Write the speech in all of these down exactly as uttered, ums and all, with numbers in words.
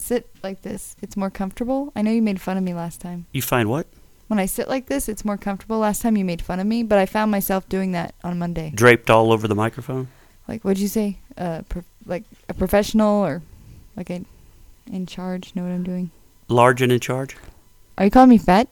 sit like this, it's more comfortable. I know you made fun of me last time. You find what? When I sit like this, it's more comfortable. Last time you made fun of me, but I found myself doing that on Monday. Draped all over the microphone? Like, what'd you say? Uh, pro- like a professional or like a in charge? Know what I'm doing? Large and in charge? Are you calling me fat?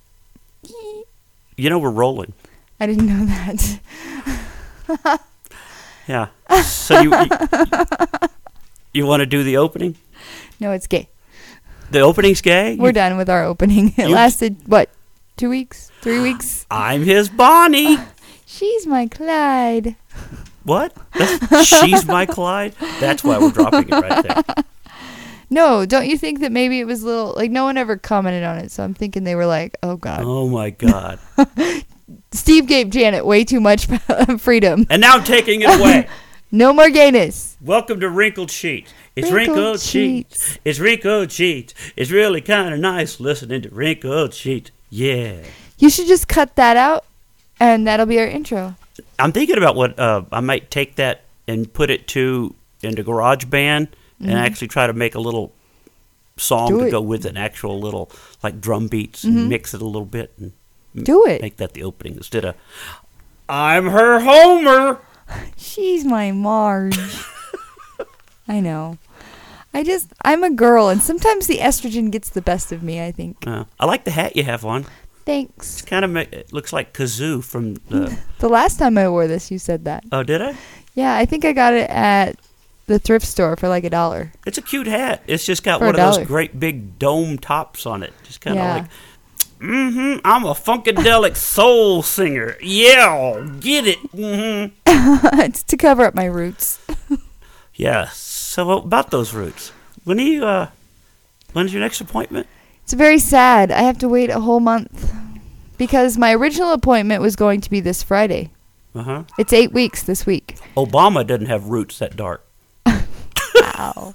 You know we're rolling. I didn't know that. Yeah. So you you, you want to do the opening? No, it's gay. The opening's gay? We're You- done with our opening. It You- lasted, what, two weeks? Three weeks? I'm his Bonnie. She's my Clyde. What? That's, she's my Clyde? That's why we're dropping it right there. No, don't you think that maybe it was a little, like, no one ever commented on it, so I'm thinking they were like, oh, God. Oh, my God. Steve gave Janet way too much freedom. And now I'm taking it away. No more gayness. Welcome to Wrinkled Sheets. It's Wrinkled Wrinkled Sheets. Sheets. It's Wrinkled Sheets. It's really kind of nice listening to Wrinkled Sheets. Yeah. You should just cut that out, and that'll be our intro. I'm thinking about what uh, I might take that and put it to into GarageBand Mm-hmm. and actually try to make a little song Do to it. go with an actual little like drum beats Mhm. and mix it a little bit and m- Do it. make that the opening instead of I'm her Homer. She's my Marge. I know. I just, I'm a girl, and sometimes the estrogen gets the best of me, I think. Uh, I like the hat you have on. Thanks. It's kind of ma- it looks like Kazoo from the. The last time I wore this, you said that. Oh, did I? Yeah, I think I got it at the thrift store for like a dollar. It's a cute hat. It's just got For a one of those dollar. great big dome tops on it. Just kind of Yeah. like, mm-hmm, I'm a funkadelic soul singer. Yeah, get it. Mm-hmm. It's to cover up my roots. Yeah. So about those roots, when are you? Uh, when's your next appointment? It's very sad. I have to wait a whole month because my original appointment was going to be this Friday. Uh huh. It's eight weeks this week. Obama doesn't have roots that dark. Wow.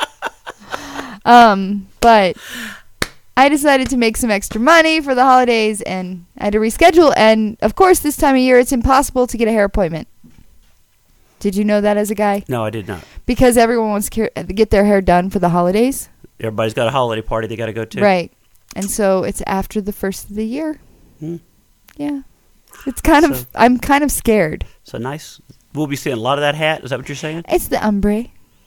um, but I decided to make some extra money for the holidays, and I had to reschedule. And of course, this time of year, it's impossible to get a hair appointment. Did you know that as a guy? No, I did not. Because everyone wants to ca- get their hair done for the holidays. Everybody's got a holiday party they got to go to. Right. And so it's after the first of the year. Hmm. Yeah. It's kind So- of, I'm kind of scared. So nice. We'll be seeing a lot of that hat. Is that what you're saying? It's the ombre.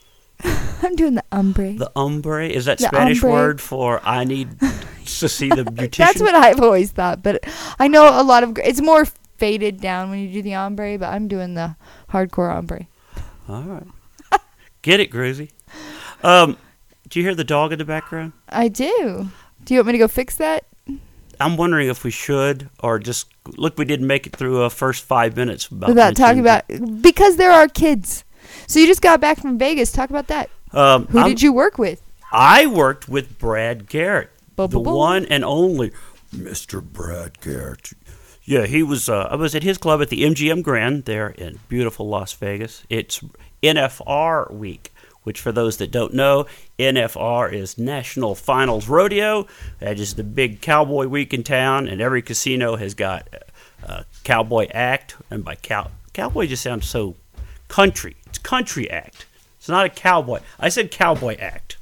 I'm doing the ombre. The ombre is that The Spanish ombre. word for I need to see the beautician? That's what I've always thought, but I know a lot of, gr- it's more faded down when you do the ombre, but I'm doing the hardcore ombre. All right. Get it, Gruzy. Um, do you hear the dog in the background? I do. Do you want me to go fix that? I'm wondering if we should or just look. We didn't make it through a first five minutes about Without talking mentioning- about, because there are kids. So you just got back from Vegas. Talk about that. Um, Who I'm- did you work with? I worked with Brad Garrett, Bo- the bo- bo. one and only Mister Brad Garrett. Yeah, he was. Uh, I was at his club at the M G M Grand there in beautiful Las Vegas. It's N F R week, which for those that don't know, N F R is National Finals Rodeo. That is the big cowboy week in town, and every casino has got a, a cowboy act. And by cow, cowboy just sounds so country. It's country act. It's not a cowboy. I said cowboy act.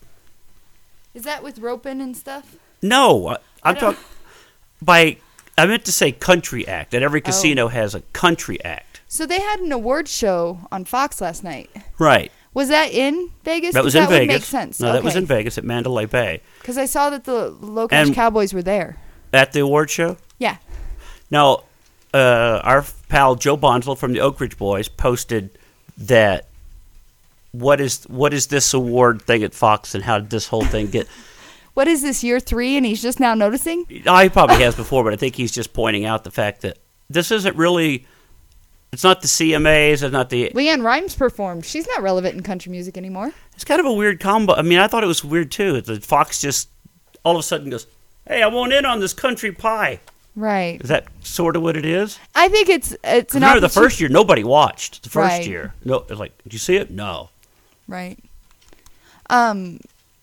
Is that with roping and stuff? No, I- I'm don't- talking by. I meant to say country act. That every Oh. casino has a country act. So they had an award show on Fox last night. Right. Was that in Vegas? That was 'Cause in that Vegas. would make sense. No, that was Okay. in Vegas at Mandalay Bay Because I saw that the local And- Cowboys were there. at the award show. Yeah. Now, uh, our pal Joe Bonsall from the Oak Ridge Boys posted that. What is what is this award thing at Fox, and how did this whole thing get? What is this, year three, and he's just now noticing? Oh, he probably has before, but I think he's just pointing out the fact that this isn't really. It's not the C M As. It's not the. Leanne Rimes performed. She's not relevant in country music anymore. It's kind of a weird combo. I mean, I thought it was weird too. The Fox just all of a sudden goes, "Hey, I want in on this country pie." Right. Is that sort of what it is? I think it's it's an Remember, the opportu- first year nobody watched. The first Right. year, no, it was like, did you see it? No. Right. Um.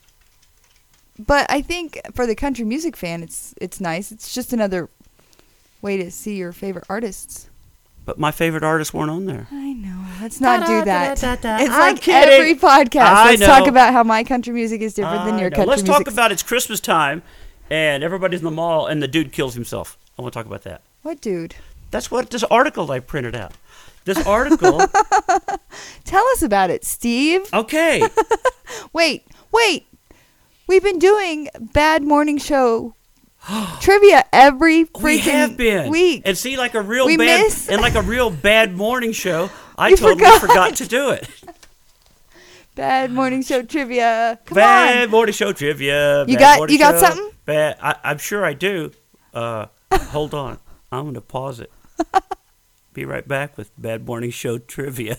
But I think for the country music fan, it's it's nice. It's just another way to see your favorite artists. but my favorite artists weren't on there. I know. Let's not do that. Da, da, da, da. It's I'm like kidding. every podcast. I Let's know. talk about how my country music is different than I your know. country Let's music. talk about it's Christmas time, and everybody's in the mall, and the dude kills himself. I want to talk about that. What dude? That's what this article I printed out. This article. Tell us about it, Steve. Okay. Wait, wait. We've been doing Bad Morning Show trivia every freaking we have been. week. And see, like a real We bad, miss- and like a real bad morning show, I You totally forgot. forgot. to do it. Bad Morning Show trivia. Come Bad on. morning show trivia. You bad got- morning you got show, something? Bad. I, I'm sure I do. Uh, hold on. I'm going to pause it. Be right back with Bad Morning Show trivia.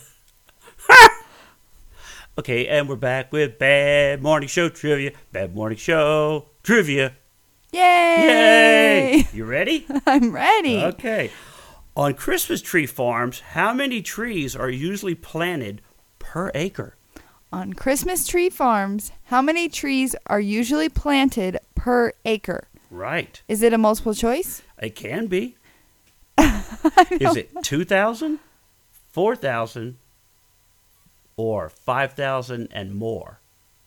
Okay, and we're back with Bad Morning Show trivia. Bad Morning Show trivia. Yay! Yay! You ready? I'm ready. Okay. On Christmas tree farms, how many trees are usually planted per acre? On Christmas tree farms, how many trees are usually planted per acre? Right. Is it a multiple choice? It can be. Is it two thousand, four thousand, or five thousand and more?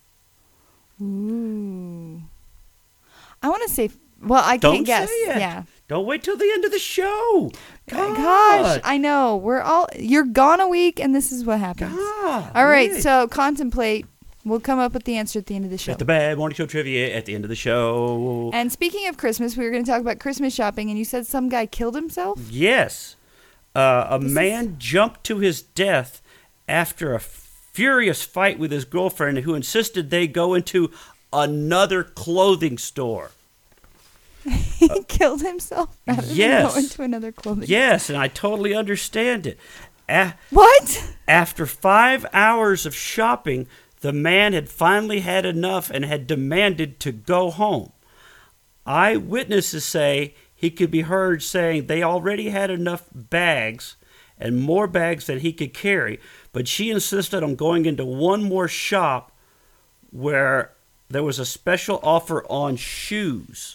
Ooh. I want to say, well, I Don't can't guess. say it. Yeah. Don't wait till the end of the show. God. Gosh, I know. We're all, you're gone a week and this is what happens. God. All right, Really. so contemplate. We'll come up with the answer at the end of the show. At the Bad Morning Show trivia at the end of the show. And speaking of Christmas, we were going to talk about Christmas shopping, and you said some guy killed himself? Yes. Uh, a This man is- jumped to his death after a furious fight with his girlfriend who insisted they go into another clothing store. He killed himself rather yes. than go into another clothing Yes, and I totally understand it. A- What? after five hours of shopping, the man had finally had enough and had demanded to go home. Eyewitnesses say he could be heard saying they already had enough bags and more bags than he could carry, but she insisted on going into one more shop where there was a special offer on shoes.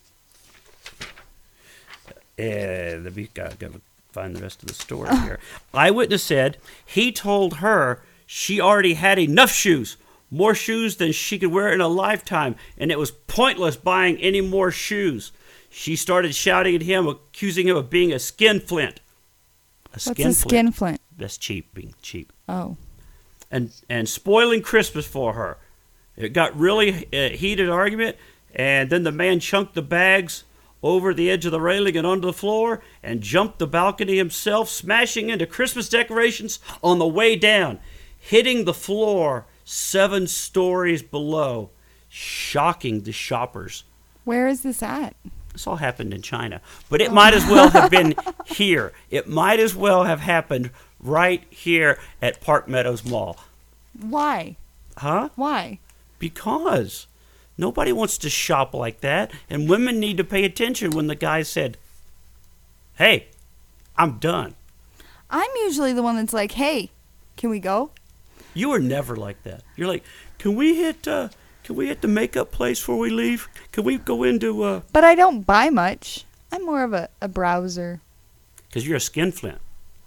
And let me gotta, gotta find the rest of the story here. Eyewitness said he told her she already had enough shoes, more shoes than she could wear in a lifetime, and it was pointless buying any more shoes. She started shouting at him, accusing him of being a skinflint. A What's a skinflint? That's cheap, being cheap. Oh. And and spoiling Christmas for her. It got really uh, heated argument, and then the man chunked the bags over the edge of the railing and onto the floor and jumped the balcony himself, smashing into Christmas decorations on the way down, hitting the floor seven stories below, shocking the shoppers. Where is this at? This all happened in China, but it might as well have been here. It might as well have happened right here at Park Meadows Mall. Why? Huh? Why? Because nobody wants to shop like that, and women need to pay attention when the guy said, "Hey, I'm done." I'm usually the one that's like, hey, can we go? You were never like that. You're like, "Can we hit? Uh, can we hit the makeup place before we leave? Can we go into?" Uh... But I don't buy much. I'm more of a, a browser. Because you're a skinflint.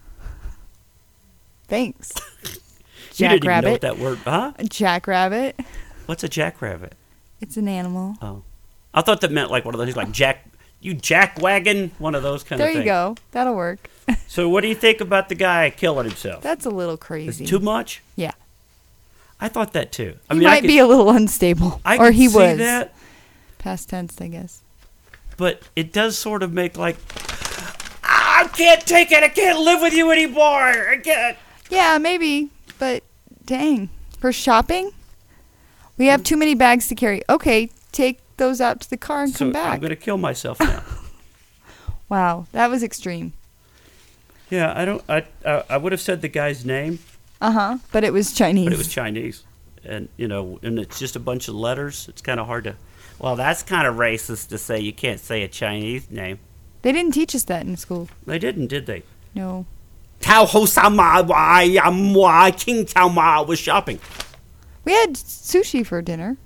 Thanks. You didn't even know Jackrabbit. what that word, huh? A jackrabbit. What's a jackrabbit? It's an animal. Oh, I thought that meant like one of those, like jack, you jackwagon, one of those kind There of you things. go. That'll work. So, what do you think about the guy killing himself? That's a little Is crazy. it too much? Yeah. I thought that too. I He mean, I might could, be a little unstable. I or could he see was. that, Past tense, I guess. but it does sort of make like, I can't take it. I can't live with you anymore. I can't. Yeah, maybe. But dang. For shopping? We have too many bags to carry. Okay, take those out to the car and So come back. I'm going to kill myself now. Wow, that was extreme. Yeah, I don't. I uh, I would have said the guy's name, Uh huh. But it was Chinese. but it was Chinese, and you know, and it's just a bunch of letters. It's kind of hard to. Well, that's kind of racist to say you can't say a Chinese name. They didn't teach us that in school. They didn't, did they? No. Tao Ho Sama Wai Yam Wai King Tao Ma was shopping. We had sushi for dinner.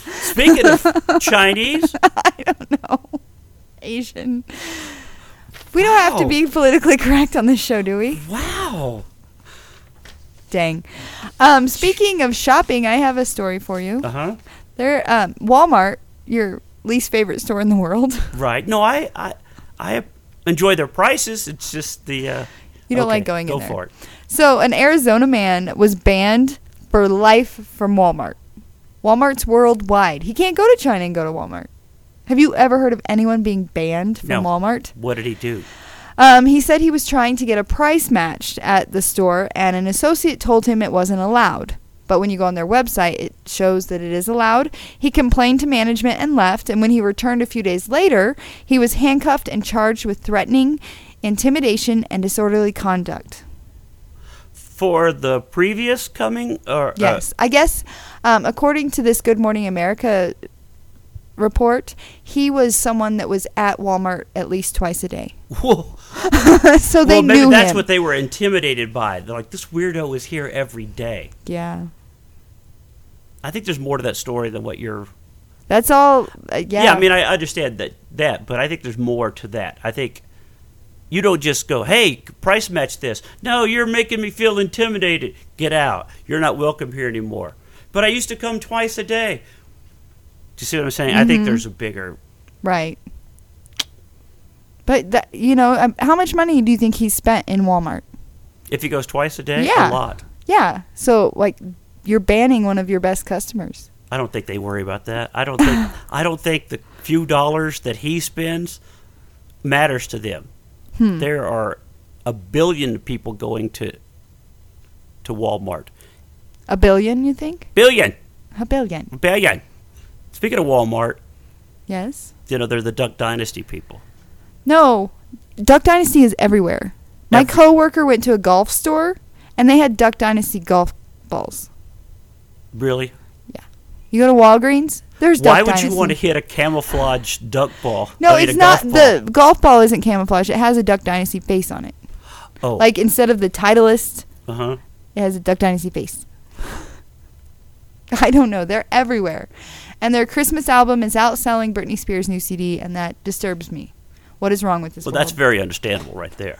Speaking of Chinese, I don't know. Asian. We don't have to Wow. be politically correct on this show, do we? Wow. Dang. Um, speaking of shopping, I have a story for you. Uh huh. There, um, Walmart, your least favorite store in the world. Right. No, I, I, I enjoy their prices. It's just the. Uh, You don't okay, like going go in there. for it. So, an Arizona man was banned for life from Walmart. Walmart's worldwide. He can't go to China and go to Walmart. Have you ever heard of anyone being banned from No. Walmart? What did he do? Um, he said he was trying to get a price matched at the store, and an associate told him it wasn't allowed. But when you go on their website, it shows that it is allowed. He complained to management and left, and when he returned a few days later, he was handcuffed and charged with threatening, intimidation, and disorderly conduct. For the previous coming, or Yes. I guess, um, according to this Good Morning America report, he was someone that was at Walmart at least twice a day. Uh, whoa. So they well, maybe knew that's him. what they were intimidated by. They're like, this weirdo is here every day. Yeah. I think there's more to that story than what you're. That's all. Uh, yeah. Yeah, I mean, I understand that, that, but I think there's more to that. I think you don't just go, hey, price match this. No, you're making me feel intimidated. Get out. You're not welcome here anymore. But I used to come twice a day. Do you see what I'm saying? I think Mhm. there's a bigger. Right. But, that, you know, um, how much money do you think he spent in Walmart? If he goes twice a day, Yeah. a lot. Yeah. So, like, you're banning one of your best customers. I don't think they worry about that. I don't think. I don't think the few dollars that he spends matters to them. Hmm. There are a billion people going to to Walmart. A billion, you think? Billion, A billion. billion. Speaking of Walmart, Yes. you know they're the Duck Dynasty people. No. Duck Dynasty is everywhere. My Every- coworker went to a golf store, and they had Duck Dynasty golf balls. Really? You go to Walgreens, there's Duck Why would Dynasty. you want to hit a camouflage duck ball? No, I mean, it's a not. golf ball? The golf ball isn't camouflage. It has a Duck Dynasty face on it. Oh, Like, instead of the Titleist, uh huh. it has a Duck Dynasty face. I don't know. They're everywhere. And their Christmas album is outselling Britney Spears' new C D, and that disturbs me. What is wrong with this Well, world? that's very understandable right there.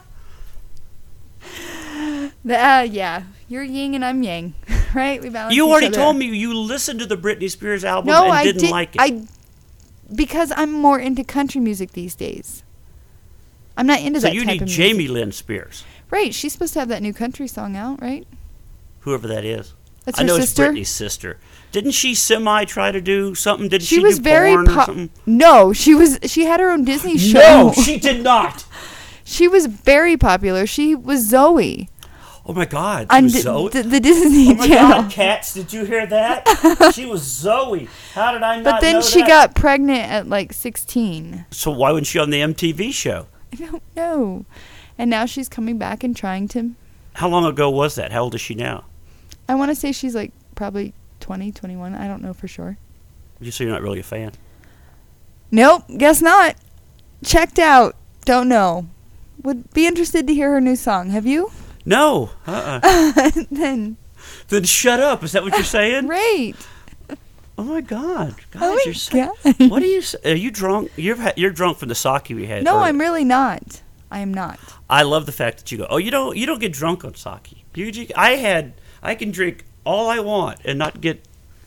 The, uh, yeah. You're yin and I'm yang, right? We balance You each already other told out. me you listened to the Britney Spears album No, and I didn't did, like it. I, because I'm more into country music these days. I'm not into so that you type need of music. Jamie Lynn Spears, Right. She's supposed to have that new country song out, right? whoever that is. That's I her know sister. it's Britney's sister. Didn't she semi try to do something? Did she, She was do very porn or po- something? No, she was. She had her own Disney show. No, she did not. She was very popular. She was Zoe Oh my God, she on was D- Zoe. d- the Disney Oh my Channel. God, Cats! Did you hear that? She was Zoe. How did I not But then know she that? got pregnant at like sixteen. So why wasn't she on the M T V show? I don't know. And now she's coming back and trying to. How long ago was that? How old is she now? I want to say she's like probably twenty, twenty-one. I don't know for sure. You say you're not really a fan. Nope, guess not. Checked out. Don't know. Would be interested to hear her new song. Have you? No. Uh-uh. Then Then shut up. Is that what you're saying? great. Oh my God, guys, Oh my you're so, God. What are you? s- Are you drunk? You're ha- you're drunk from the sake we had. No, earlier. I'm really not. I am not. I love the fact that you go. Oh, you don't. You don't get drunk on sake. You, you I had. I can drink all I want and not get.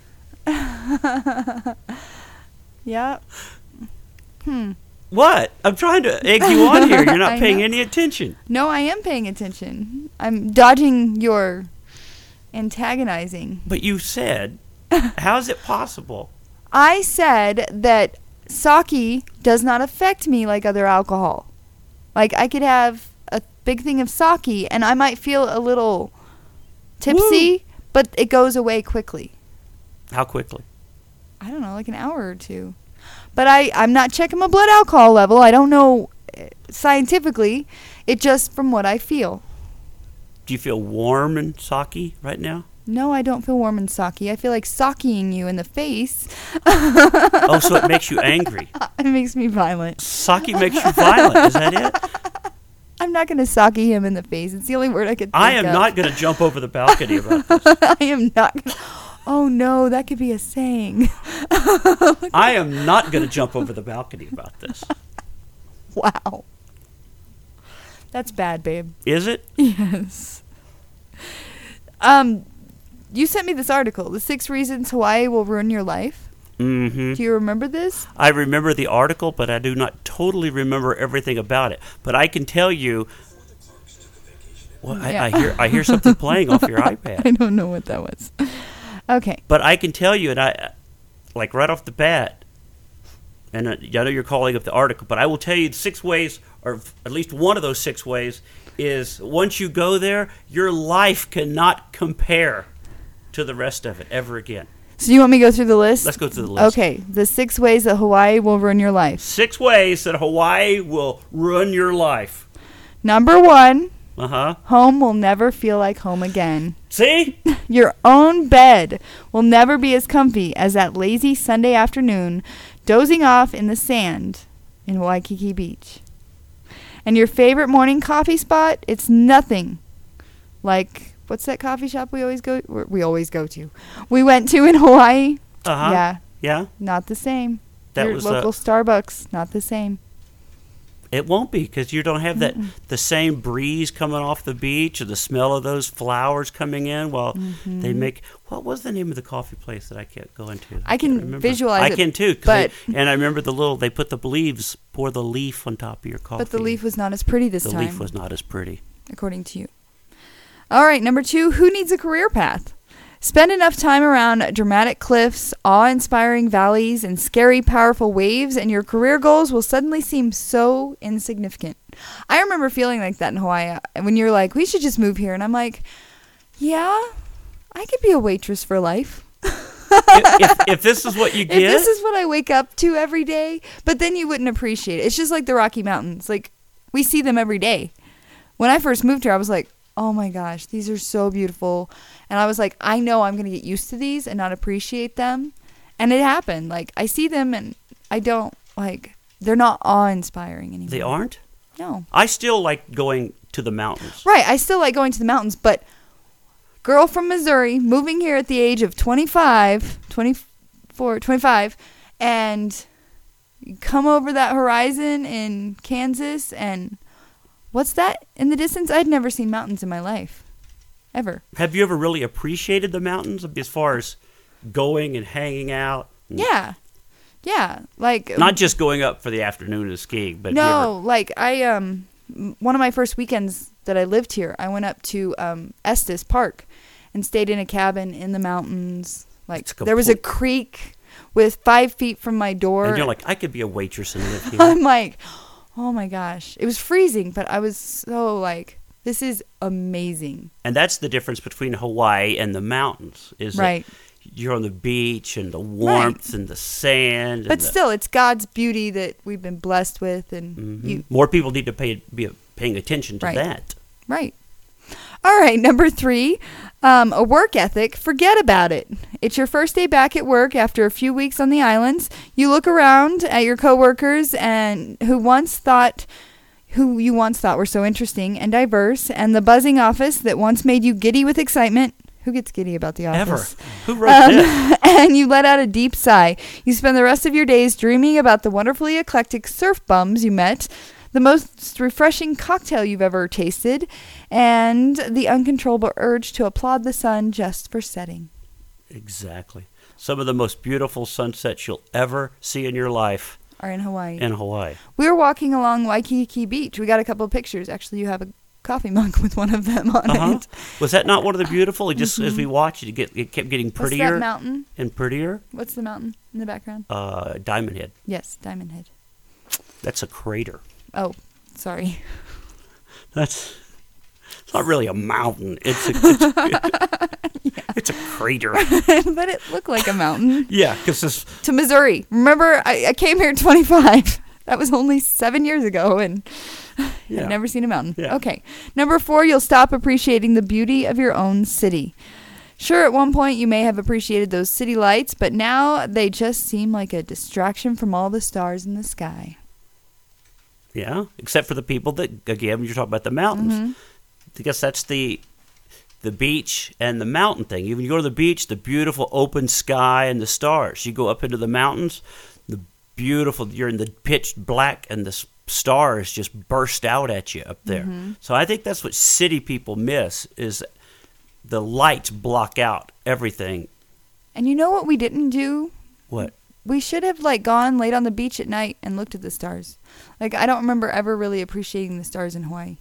Yeah. Hmm. What? I'm trying to egg you on here. You're not I paying know. any attention. No, I am paying attention. I'm dodging your antagonizing. But you said, how is it possible? I said that sake does not affect me like other alcohol. Like, I could have a big thing of sake and I might feel a little tipsy, but it goes away quickly. How quickly? I don't know, like an hour or two. But I, I'm not checking my blood alcohol level. I don't know uh, scientifically. It just from what I feel. Do you feel warm and sake right now? No, I don't feel warm and sake. I feel like sakeing you in the face. Oh, so it makes you angry. It makes me violent. Sake makes you violent. Is that it? I'm not going to sake him in the face. It's the only word I could think I am of. not going to jump over the balcony about this. I am not going to. Oh, no, that could be a saying. I am not going to jump over the balcony about this. Wow. That's bad, babe. Is it? Yes. Um, you sent me this article, The Six Reasons Hawaii Will Ruin Your Life. Mm-hmm. Do you remember this? I remember the article, but I do not totally remember everything about it. But I can tell you... Well, Yeah. I, I hear I hear something playing off your iPad. I don't know what that was. Okay. But I can tell you, and I, like right off the bat, and I know you're calling up the article, but I will tell you six ways, or at least one of those six ways, is once you go there, your life cannot compare to the rest of it ever again. So you want me to go through the list? Let's go through the list. Okay. The six ways that Hawaii will ruin your life. Six ways that Hawaii will ruin your life. Number one, Uh-huh. home will never feel like home again. See? Your own bed will never be as comfy as that lazy Sunday afternoon dozing off in the sand in Waikiki Beach. And your favorite morning coffee spot, it's nothing like, what's that coffee shop we always go we always go to? We went to in Hawaii. Uh-huh. Yeah, Yeah? not the same. That Your was, local uh, Starbucks, not the same. It won't be, because you don't have that the same breeze coming off the beach or the smell of those flowers coming in while Mm-hmm. they make... What was the name of the coffee place that I kept going to? I can can't remember. visualize I it, can too. 'Cause but- they- and I remember the little... They put the leaves, pour the leaf on top of your coffee. But the leaf was not as pretty this The time, leaf was not as pretty. according to you. All right, number two, who needs a career path? Spend enough time around dramatic cliffs, awe-inspiring valleys, and scary, powerful waves, and your career goals will suddenly seem so insignificant. I remember feeling like that in Hawaii, when you're like, we should just move here. And I'm like, yeah, I could be a waitress for life. if, if, if this is what you If get... this is what I wake up to every day, but then you wouldn't appreciate it. It's just like the Rocky Mountains. Like, we see them every day. When I first moved here, I was like, oh my gosh, these are so beautiful. And I was like, I know I'm going to get used to these and not appreciate them. And it happened. Like, I see them and I don't, like, they're not awe-inspiring anymore. They aren't? No. I still like going to the mountains. Right. I still like going to the mountains, but girl from Missouri moving here at the age of twenty-five, twenty-four, twenty-five, and come over that horizon in Kansas, and what's that in the distance? I'd never seen mountains in my life. Ever. Have you ever really appreciated the mountains as far as going and hanging out? Yeah. Yeah. Like, Not just going up for the afternoon and skiing, but have you no, ever- like I um m- one of my first weekends that I lived here, I went up to um Estes Park and stayed in a cabin in the mountains. Like, It's there was a complete- creek with five feet from my door. and you're like, I could be a waitress and live here. I'm like, oh my gosh. It was freezing, but I was so like, this is amazing. And that's the difference between Hawaii and the mountains, is Right. that you're on the beach and the warmth and the sand. But and the, still, it's God's beauty that we've been blessed with, and Mhm. you more people need to pay be paying attention to Right. that. right. All right, number three, um, a work ethic. Forget about it. It's your first day back at work after a few weeks on the islands. You look around at your coworkers and who once thought, who you once thought were so interesting and diverse, and the buzzing office that once made you giddy with excitement. Who gets giddy about the Ever. office? Who wrote Um, that? and you let out a deep sigh. You spend the rest of your days dreaming about the wonderfully eclectic surf bums you met, the most refreshing cocktail you've ever tasted, and the uncontrollable urge to applaud the sun just for setting. Exactly. Some of the most beautiful sunsets you'll ever see in your life Are in Hawaii. in Hawaii. We were walking along Waikiki Beach. We got a couple of pictures. Actually, you have a coffee mug with one of them on Uh-huh. it. Was that not one of the beautiful? It just as we watched it, it, get, it kept getting What's that prettier mountain? and prettier. What's the mountain in the background? Uh, Diamond Head. Yes, Diamond Head. That's a crater. Oh, sorry. That's it's not really a mountain. It's a, it's, it's a crater. But it looked like a mountain. Yeah, because this. To Missouri. Remember, I, I came here at twenty-five. That was only seven years ago, and Yeah. I've never seen a mountain. Yeah. Okay. Number four, you'll stop appreciating the beauty of your own city. Sure, at one point you may have appreciated those city lights, but now they just seem like a distraction from all the stars in the sky. Yeah, except for the people that, again, you're talking about the mountains. Mhm. I guess that's the the beach and the mountain thing. When you go to the beach, the beautiful open sky and the stars. You go up into the mountains, the beautiful, you're in the pitch black and the s- stars just burst out at you up there. Mm-hmm. So I think that's what city people miss is the lights block out everything. And you know what we didn't do? What? We should have like gone laid on the beach at night and looked at the stars. Like I don't remember ever really appreciating the stars in Hawaii.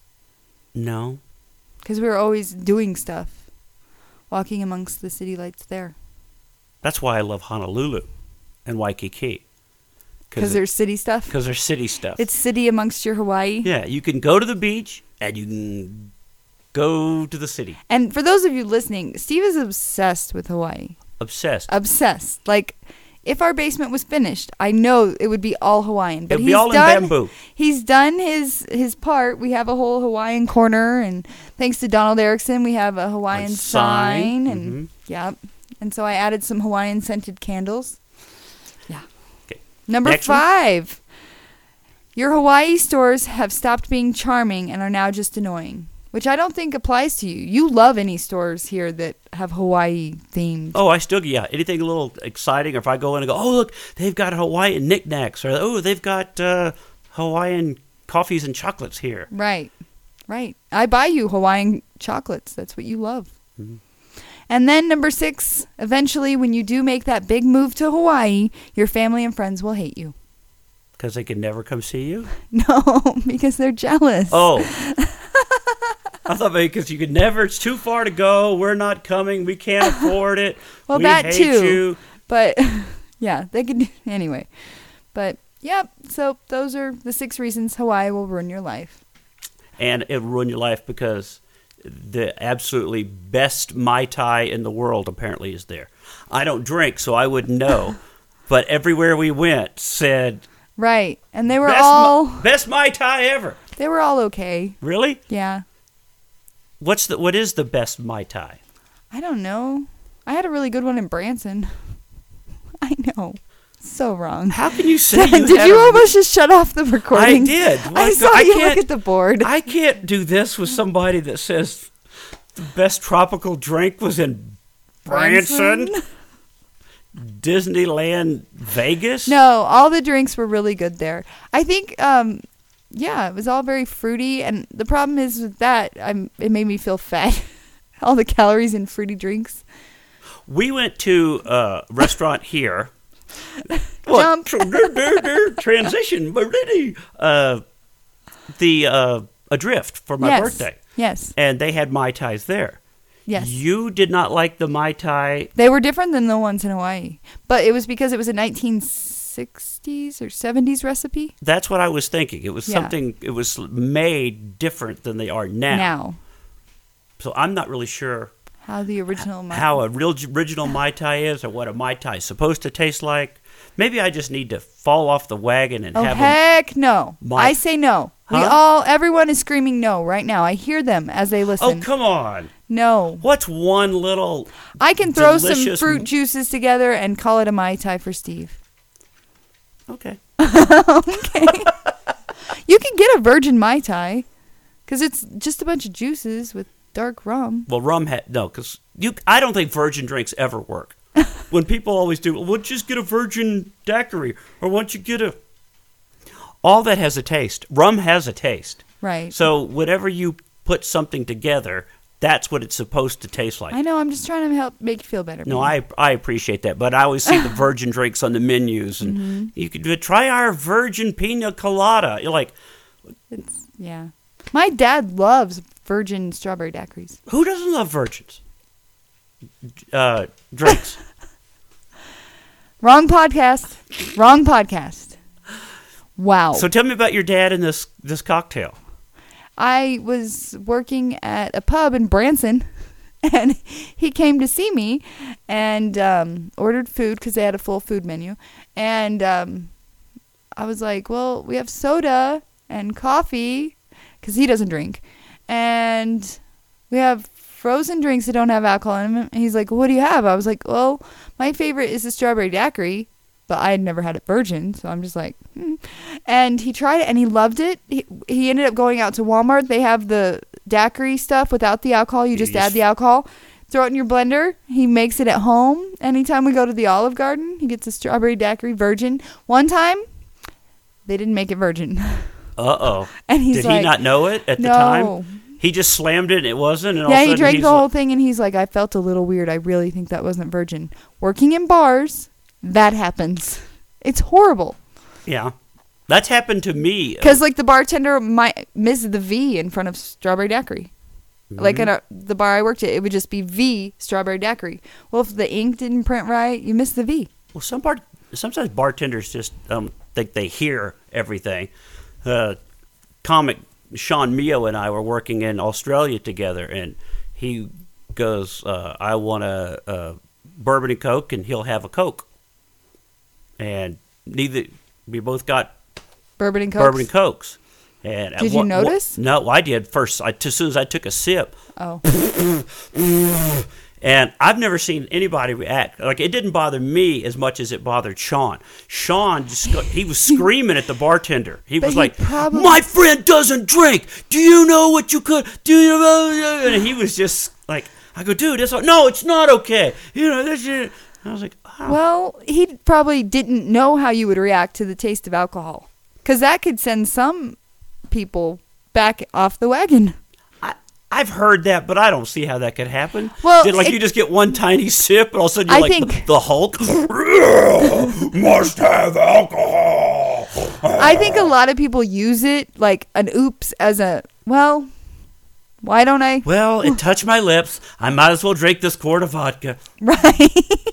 No. Because we were always doing stuff, walking amongst the city lights there. That's why I love Honolulu and Waikiki. Because there's city stuff? Because there's city stuff. It's city amongst your Hawaii? Yeah, you can go to the beach and you can go to the city. And for those of you listening, Steve is obsessed with Hawaii. Obsessed. Obsessed. Like, if our basement was finished, I know it would be all Hawaiian. But It'd he's be all done, in bamboo. He's done his, his part. We have a whole Hawaiian corner, and thanks to Donald Erickson, we have a Hawaiian A sign. sign. And Mm-hmm. yeah, and so I added some Hawaiian scented candles. Yeah. Okay. Number Next one. five. Your Hawaii stores have stopped being charming and are now just annoying. Which I don't think applies to you. You love any stores here that have Hawaii themed. Oh, I still, yeah, anything a little exciting. Or if I go in and go, oh, look, they've got Hawaiian knickknacks. Or, oh, they've got uh, Hawaiian coffees and chocolates here. Right, right. I buy you Hawaiian chocolates. That's what you love. Mm-hmm. And then number six, eventually when you do make that big move to Hawaii, your family and friends will hate you. Because they can never come see you? No, because they're jealous. Oh. I thought maybe because you could never, it's too far to go. We're not coming. We can't afford it. Well, we that hate too. you. But yeah, they could do anyway. But yep, so those are the six reasons Hawaii will ruin your life. And it will ruin your life because the absolutely best Mai Tai in the world apparently is there. I don't drink, so I wouldn't know. But everywhere we went said, right. And they were best, all Ma- best Mai Tai ever. They were all okay. Really? Yeah. What's the what is the best Mai Tai? I don't know. I had a really good one in Branson. I know. So wrong. How can you say you Did had you a, almost just shut off the recording? I did. I What- saw I you can't- look at the board. I can't do this with somebody that says the best tropical drink was in Branson, Branson? Disneyland, Vegas. No, all the drinks were really good there. I think, um, yeah, it was all very fruity. And the problem is with that, I'm, it made me feel fat. All the calories in fruity drinks. We went to a restaurant here. Jump. Transition. Uh, the uh, Adrift for my yes. birthday. Yes. And they had Mai Tais there. Yes. You did not like the Mai Tai. They were different than the ones in Hawaii. But it was because it was a nineteen sixties or seventies recipe. That's what I was thinking. It was Yeah. something, it was made different than they are now. Now. So I'm not really sure How the original Mai how a real original Mai Tai is or what a Mai Tai is supposed to taste like. Maybe I just need to fall off the wagon and Oh, have heck no. My- I say no. We Huh? all, everyone is screaming no right now. I hear them as they them. listen. Oh, come on. No. What's one little... I can throw some delicious- fruit juices together and call it a Mai Tai for Steve. Okay. Okay. You can get a virgin Mai Tai because it's just a bunch of juices with dark rum. Well, rum had... No, because you. I don't think virgin drinks ever work. When people always do, well, why don't you just get a virgin daiquiri? Or why don't you get a... All that has a taste. Rum has a taste. Right. So whenever you put something together, that's what it's supposed to taste like. I know. I'm just trying to help make you feel better. No, babe. I I appreciate that, but I always see the virgin drinks on the menus, and Mm-hmm. you could do it, try our virgin pina colada. You're like, It's, yeah. My dad loves virgin strawberry daiquiris. who doesn't love virgins? Uh, drinks. Wrong podcast. Wrong podcast. Wow. So tell me about your dad and this this cocktail. I was working at a pub in Branson, and he came to see me and um, ordered food because they had a full food menu. And um, I was like, well, we have soda and coffee because he doesn't drink. And we have frozen drinks that don't have alcohol in them. And he's like, what do you have? I was like, well, my favorite is the strawberry daiquiri. But I had never had it virgin, so I'm just like, hmm. And he tried it, and he loved it. He, he ended up going out to Walmart. They have the daiquiri stuff without the alcohol. You just Yes. add the alcohol, throw it in your blender. He makes it at home. Anytime we go to the Olive Garden, he gets a strawberry daiquiri virgin. One time, they didn't make it virgin. Uh-oh. And he's Did like, he not know it at no. the time? He just slammed it and it wasn't? And all Yeah, of a he sudden drank he's the whole like, thing, and he's like, I felt a little weird. I really think that wasn't virgin. Working in bars, that happens. It's horrible. Yeah. That's happened to me. Because, like, the bartender might miss the V in front of Strawberry Daiquiri. Mm-hmm. Like, at a, the bar I worked at, it would just be V Strawberry Daiquiri. Well, if the ink didn't print right, you missed the V. Well, some bar, sometimes bartenders just um, think they hear everything. Uh, comic Sean Mio and I were working in Australia together, and he goes, uh, I want a, a bourbon and Coke, and he'll have a Coke. And neither we both got Bourbon and Cokes? Bourbon and Cokes. And did you one, notice? One, no, I did first. I, as soon as I took a sip. Oh. And I've never seen anybody react. Like, it didn't bother me as much as it bothered Sean. Sean, just he was screaming at the bartender. He But was he like, probably- my friend doesn't drink. Do you know what you could do? You know? And he was just like, I go, dude, it's no, it's not okay. You know, this shit. I was like, oh. Well, he probably didn't know how you would react to the taste of alcohol. Because that could send some people back off the wagon. I, I've heard that, but I don't see how that could happen. Well, Did, like it- you just get one tiny sip, and all of a sudden you're I like think- the, the Hulk. Must have alcohol. I think a lot of people use it like an oops as a, well, why don't I? Well, it touched my lips. I might as well drink this quart of vodka. Right.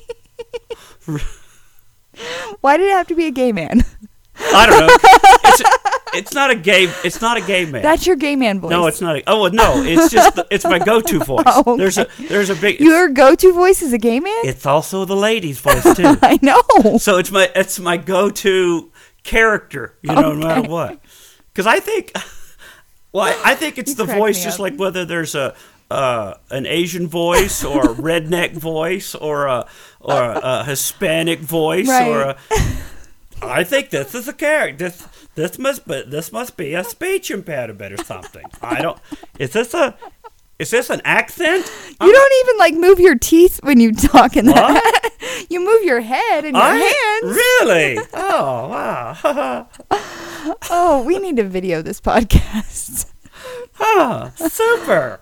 Why did it have to be a gay man? I don't know. It's, it's not a gay. It's not a gay man. That's your gay man voice. No, it's not. A, oh no, it's just the, it's my go-to voice. Oh, okay. There's a there's a big. Your go-to voice is a gay man? It's also the lady's voice too. I know. So it's my it's my go-to character. You know, no matter what. Because I think, well, I, I think it's You the crack voice, me just up. like whether there's a. Uh, an Asian voice, or a redneck voice, or a or a, a Hispanic voice, Right. or a. I think this is a character. This this must be this must be a speech impediment or something. I don't. Is this a? Is this an accent? You don't even like move your teeth when you talk in that. You move your head and your I, hands. Really? Oh wow! Oh, we need to video this podcast. Oh, super.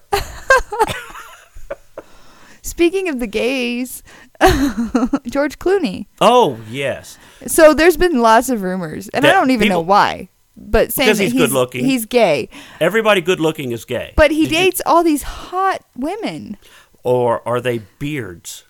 Speaking of the gays, George Clooney. Oh yes. So there's been lots of rumors, and I That don't even know people- why, but saying Because that he's he's good-looking. He's gay, Everybody good looking is gay. but he Did you- dates all these hot women. Or are they beards?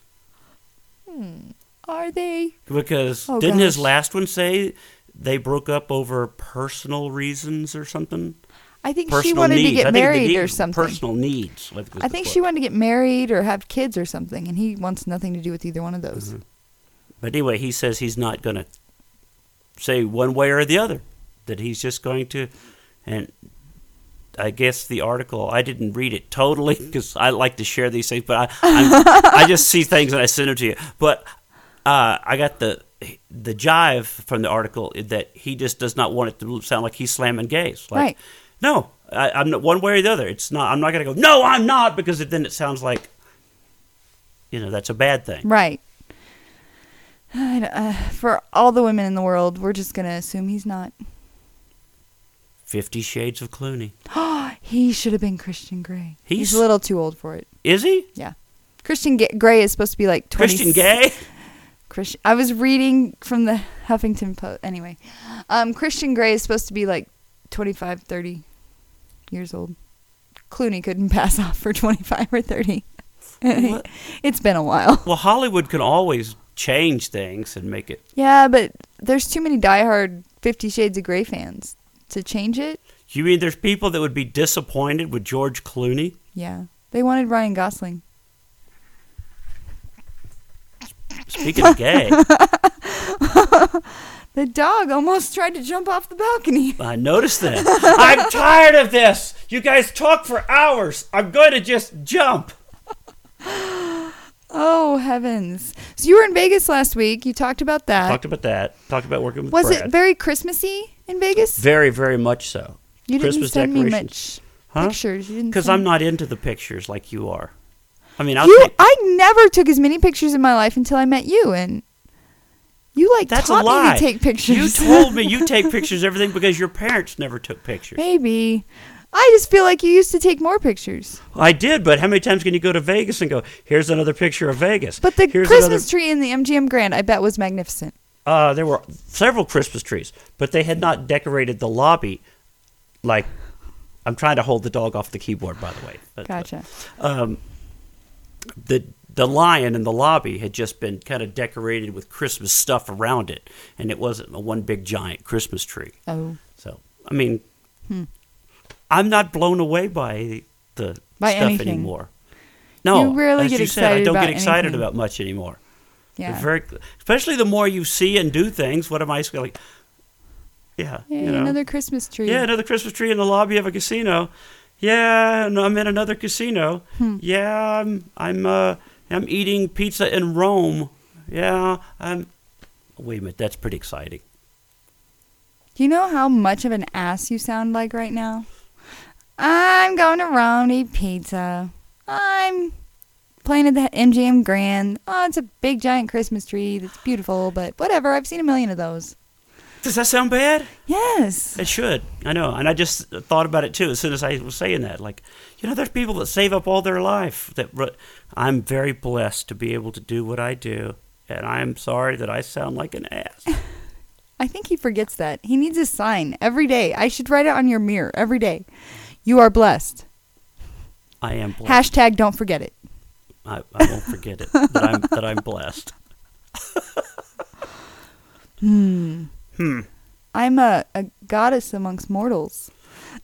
Are they? Because Oh, didn't his gosh. last one say they broke up over personal reasons or something? I think Personal she wanted needs. to get I think the married need- or something. Personal needs. like was I the think quote. she wanted to get married or have kids or something, and he wants nothing to do with either one of those. Mm-hmm. But anyway, he says he's not going to say one way or the other. That he's just going to, and I guess the article, I didn't read it totally because I like to share these things, but I I'm, I just see things and I send them to you. But uh, I got the the jive from the article that he just does not want it to sound like he's slamming gays. Like, Right. No, I, I'm not one way or the other. It's not. I'm not going to go. No, I'm not, because then it sounds like, you know, that's a bad thing. Right. I d- uh, for all the women in the world, we're just going to assume he's not. Fifty Shades of Clooney. He should have been Christian Grey. He's, He's- a little too old for it. Is he? Yeah. Christian Ga- Grey is supposed to be like twenty. Christian Gay? Christian. I was reading from the Huffington Post. Anyway, um, Christian Grey is supposed to be like twenty-five, thirty years old. Clooney couldn't pass off for twenty-five or thirty. What? It's been a while. Well, Hollywood can always change things and make it. Yeah, but there's too many diehard Fifty Shades of Grey fans to change it. You mean there's people that would be disappointed with George Clooney? Yeah, they wanted Ryan Gosling. Speaking of gay, The dog almost tried to jump off the balcony. I noticed that. I'm tired of this. You guys talk for hours. I'm going to just jump. Oh, heavens. So you were in Vegas last week. You talked about that. Talked about that. Talked about working with Was Brad. it very Christmassy in Vegas? Very, very much so. You didn't Christmas send me decorations. much Huh? pictures. You didn't Because send- I'm not into the pictures like you are. I mean, I'll You, take, I never took as many pictures in my life until I met you, and You like That's taught a lie. me to take pictures. You told me you take pictures of everything because your parents never took pictures. Maybe. I just feel like you used to take more pictures. I did, but how many times can you go to Vegas and go, here's another picture of Vegas? But the Here's Christmas another... tree in the M G M Grand, I bet, was magnificent. Uh, there were several Christmas trees, but they had not decorated the lobby like... I'm trying to hold the dog off the keyboard, by the way. But, Gotcha. Um, the the lion in the lobby had just been kind of decorated with Christmas stuff around it, and it wasn't a one big giant Christmas tree. Oh. So, I mean, Hmm. I'm not blown away by the By stuff anything. anymore. No, You rarely as get you said, I excited don't about get excited anything. about much anymore. Yeah. It's very, especially the more you see and do things. What am I like? Yeah, Yay, you know. another Christmas tree. Yeah, another Christmas tree in the lobby of a casino. Yeah, and I'm in another casino. Hmm. Yeah, I'm I'm uh I'm eating pizza in Rome. Yeah, I'm. Wait a minute, that's pretty exciting. Do you know how much of an ass you sound like right now? I'm going to Rome to eat pizza. I'm playing at the M G M Grand. Oh, it's a big giant Christmas tree that's beautiful, but whatever. I've seen a million of those. Does that sound bad? Yes. It should. I know. And I just thought about it, too, as soon as I was saying that. Like, you know, there's people that save up all their life. That I'm very blessed to be able to do what I do. And I'm sorry that I sound like an ass. I think he forgets that. He needs a sign every day. I should write it on your mirror every day. You are blessed. I am blessed. Hashtag don't forget it. I, I won't forget it, that I'm, that I'm blessed. Hmm. Hmm. I'm a, a goddess amongst mortals.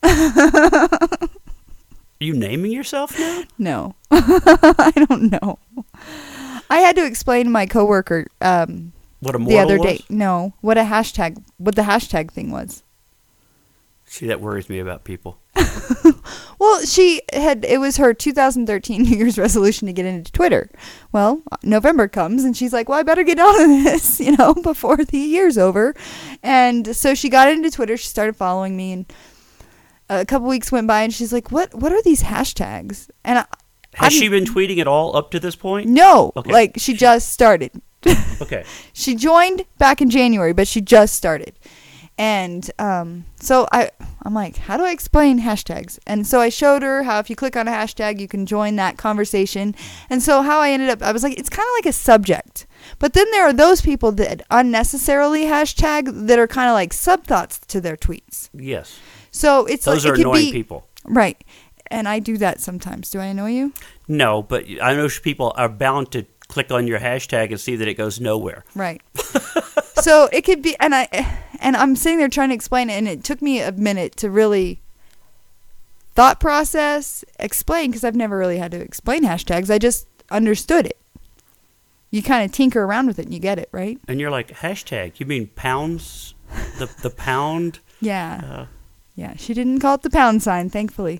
Are you naming yourself now? No. I don't know. I had to explain to my coworker um, What a the mortal other was? day. No, what a hashtag, what the hashtag thing was. See, that worries me about people. Well, she had, it was her two thousand thirteen New Year's resolution to get into Twitter. Well, November comes and she's like, well, I better get on this, you know, before the year's over. And so she got into Twitter. She started following me, and a couple weeks went by and she's like, what, what are these hashtags? And I, Has I'm- she been tweeting at all up to this point? No, Okay. like she just started. Okay. She joined back in January, but she just started. And um, so I, I'm like, how do I explain hashtags? And so I showed her how if you click on a hashtag, you can join that conversation. And so how I ended up, I was like, it's kind of like a subject. But then there are those people that unnecessarily hashtag that are kind of like subthoughts to their tweets. Yes. So it's Those like, are it could annoying be, people. Right. And I do that sometimes. Do I annoy you? No, but I know people are bound to click on your hashtag and see that it goes nowhere. Right. So it could be, and I, and I'm sitting there trying to explain it, and it took me a minute to really thought process, explain, because I've never really had to explain hashtags. I just understood it. You kind of tinker around with it and you get it, right? And you're like, hashtag, you mean pounds? The the pound? Yeah. Uh, Yeah. She didn't call it the pound sign, thankfully.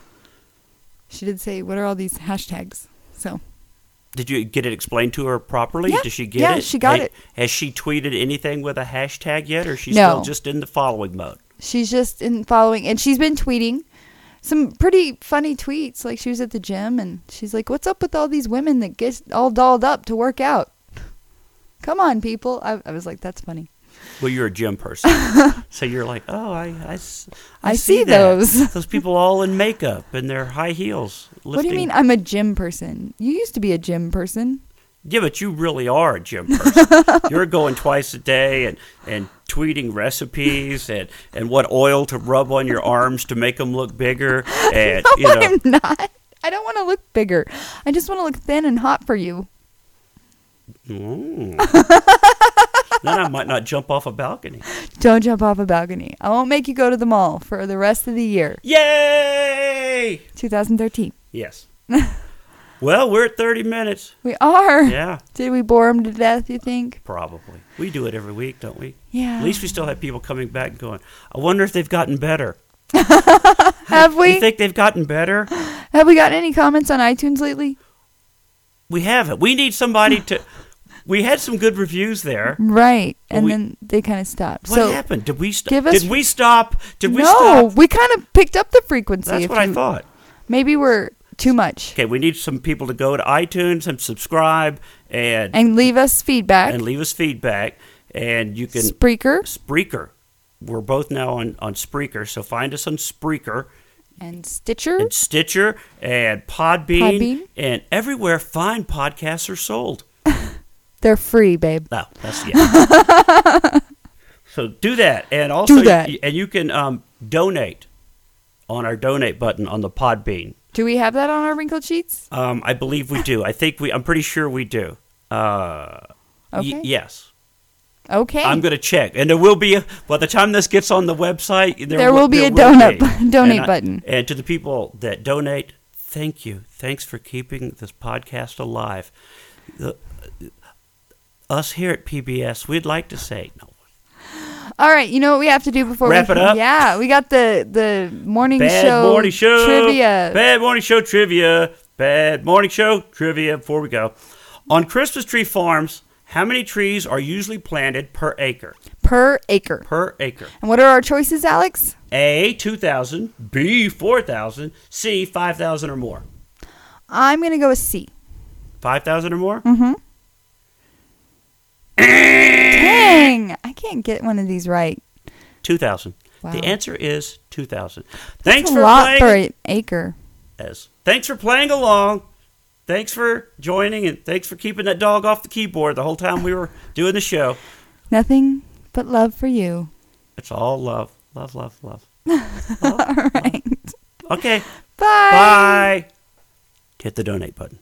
She did say, what are all these hashtags? So. Did you get it explained to her properly? Yeah. Did she get Yeah, it? she got Ha- it. Has she tweeted anything with a hashtag yet, or is she No. still just in the following mode? She's just in following, and she's been tweeting some pretty funny tweets. Like she was at the gym, and she's like, "What's up with all these women that get all dolled up to work out? Come on, people!" I, I was like, "That's funny." Well, you're a gym person, so you're like, oh, I, I, s- I I see, see that. those. Those people all in makeup and their high heels. Lifting. What do you mean? I'm a gym person. You used to be a gym person. Yeah, but you really are a gym person. You're going twice a day and, and tweeting recipes and, and what oil to rub on your arms to make them look bigger. And No, you know, I'm not. I don't want to look bigger. I just want to look thin and hot for you. mm. Then I might not jump off a balcony. Don't jump off a balcony. I won't make you go to the mall for the rest of the year. Yay! twenty thirteen. Yes. Well, we're at thirty minutes. We are. Yeah, Did we bore them to death, you think? probably. We do it every week, don't we? Yeah. At least we still have people coming back and going, I wonder if they've gotten better. Have we? You think they've gotten better? Have we gotten any comments on iTunes lately? We haven't. We need somebody to... We had some good reviews there. Right. And we- then they kind of stopped. What so happened? Did we stop? give us- Did we stop? Did we no, stop? we kind of picked up the frequency. That's if what I you- thought. Maybe we're too much. Okay, we need some people to go to iTunes and subscribe and And leave us feedback. and leave us feedback. And you can Spreaker. Spreaker. We're both now on, on Spreaker, so find us on Spreaker. And Stitcher. And Stitcher and Podbean, Podbean. And everywhere fine podcasts are sold. They're free, babe. No, that's yeah. So do that, and also Do that. and you can um, donate on our donate button on the Podbean. Do we have that on our wrinkled sheets? Um, I believe we do. I think we. I'm pretty sure we do. Uh, Okay. y- yes. Okay. I'm going to check, and there will be a, by the time this gets on the website, there, There will be there a donut be. bu- donate And I- button. And to the people that donate, thank you. Thanks for keeping this podcast alive. The, us here at P B S, we'd like to say no. All right, you know what we have to do before Wrap we it up? Yeah, we got the the morning Bad show morning show trivia. Bad morning show trivia. Bad morning show trivia. Before we go, on Christmas tree farms, how many trees are usually planted per acre? Per acre. Per acre. And what are our choices, Alex? A, two thousand. B, four thousand. C, five thousand or more. I'm going to go with C. five thousand or more? Mm-hmm. Dang! I can't get one of these right. two thousand. Wow. The answer is two thousand. That's Thanks a for lot playing. for an acre. Yes. Thanks for playing along. Thanks for joining, and thanks for keeping that dog off the keyboard the whole time we were doing the show. Nothing but love for you. It's all love. Love, love, love. All right. Okay. Bye. Bye. Hit the donate button.